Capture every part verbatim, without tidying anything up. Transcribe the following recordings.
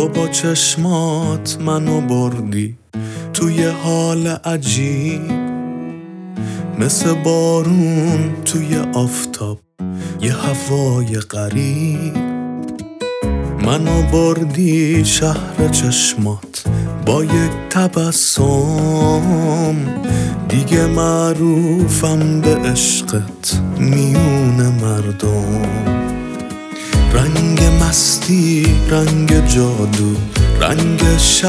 تو با چشمات منو بردی توی حال عجیب، مثل بارون توی آفتاب، یه هوای غریب. منو بردی شهر چشمات با یک تبسم، دیگه معروفم به عشقت میون مردم. رنگ مستی، رنگ جادو، رنگ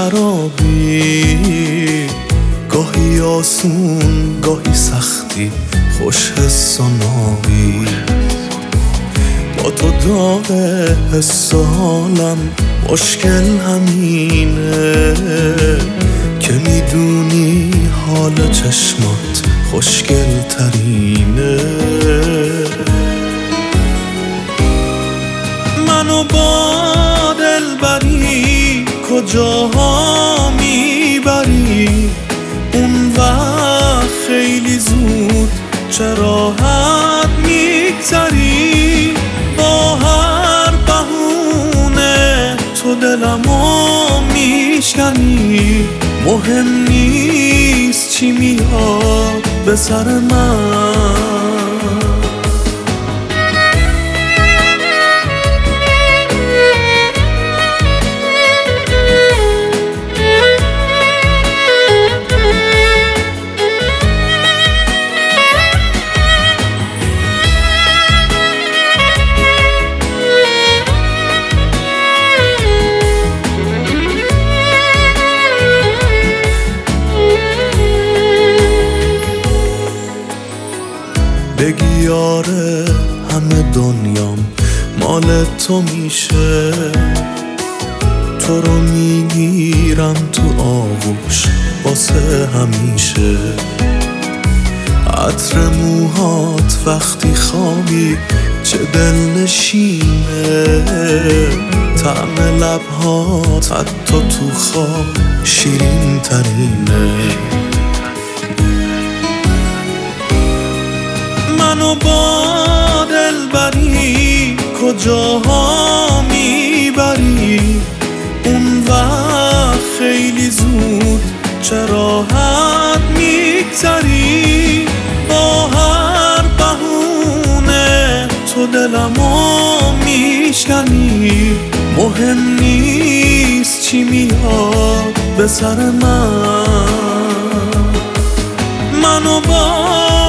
شرابی، گاهی آسون گاهی سختی، خوش حس و نابی. با تو داغ حس و حالم مشکل همینه که میدونی حال چشمات خوشگل ترینه. منو با دلبری کجاها میبری؟ اون وقت خیلی زود چه راحت میگذری. با هر بهونه تو دلمو میشکنی. مهم نیست چی میاد به سر من، بگی آره همه دنیام مال تو میشه. تو رو میگیرم تو آغوش واسه همیشه. عطر موهات وقتی خوابی چه دلنشینه. طعم لبهات حتی تو خواب شیرین ترینه. منو با دلبری کجاها میبری؟ اون وقت خیلی زود چه راحت میگذری. با هر بهونه تو دلمو میشکنی. مهم نیست چی میاد به سر من. منو با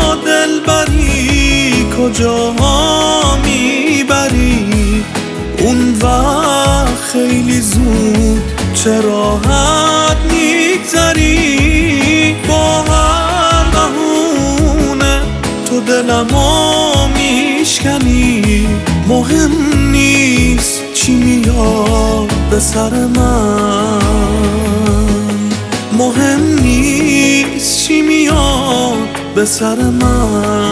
دلبری کجاها میبری؟ اون وقت خیلی زود چه راحت میگذری. با هر بهونه تو دلمو میشکنی. مهم نیست چی میاد به سر من. مهم نیست چی میاد به سر من.